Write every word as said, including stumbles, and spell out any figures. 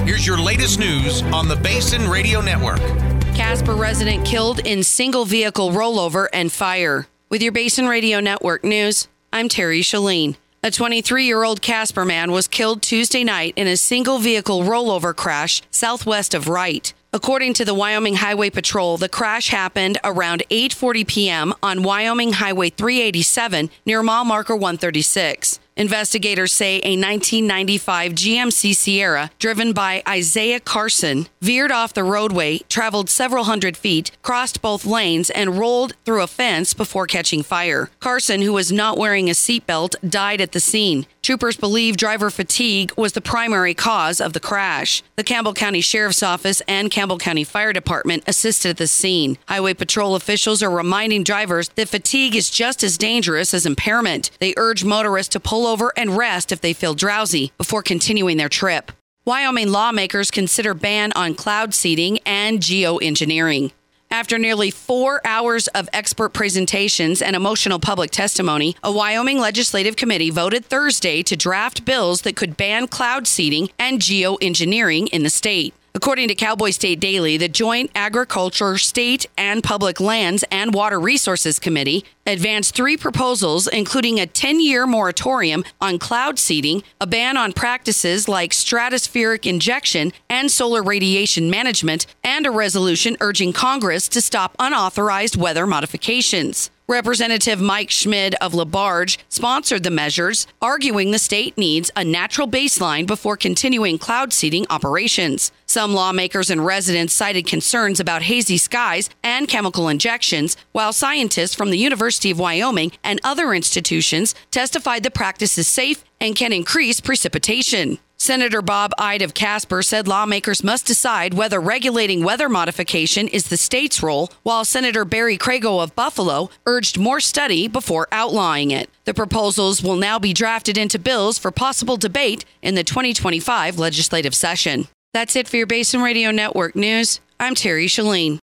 Here's your latest news on the Basin Radio Network. Casper resident killed in single vehicle rollover and fire. With your Basin Radio Network news, I'm Terry Shalene. A twenty-three-year-old Casper man was killed Tuesday night in a single vehicle rollover crash southwest of Wright. According to the Wyoming Highway Patrol, the crash happened around eight forty p.m. on Wyoming Highway three eighty-seven near mile marker one thirty-six. Investigators say a nineteen ninety-five G M C Sierra, driven by Isaiah Carson, veered off the roadway, traveled several hundred feet, crossed both lanes, and rolled through a fence before catching fire. Carson, who was not wearing a seatbelt, died at the scene. Troopers believe driver fatigue was the primary cause of the crash. The Campbell County Sheriff's Office and Campbell County Fire Department assisted at the scene. Highway Patrol officials are reminding drivers that fatigue is just as dangerous as impairment. They urge motorists to pull over and rest if they feel drowsy before continuing their trip. Wyoming lawmakers consider ban on cloud seeding and geoengineering. After nearly four hours of expert presentations and emotional public testimony, a Wyoming legislative committee voted Thursday to draft bills that could ban cloud seeding and geoengineering in the state. According to Cowboy State Daily, the Joint Agriculture, State and Public Lands and Water Resources Committee advanced three proposals, including a ten-year moratorium on cloud seeding, a ban on practices like stratospheric injection and solar radiation management, and a resolution urging Congress to stop unauthorized weather modifications. Representative Mike Schmid of LaBarge sponsored the measures, arguing the state needs a natural baseline before continuing cloud seeding operations. Some lawmakers and residents cited concerns about hazy skies and chemical injections, while scientists from the University of Wyoming and other institutions testified the practice is safe and can increase precipitation. Senator Bob Ide of Casper said lawmakers must decide whether regulating weather modification is the state's role, while Senator Barry Crago of Buffalo urged more study before outlawing it. The proposals will now be drafted into bills for possible debate in the twenty twenty-five legislative session. That's it for your Basin Radio Network news. I'm Terry Shalene.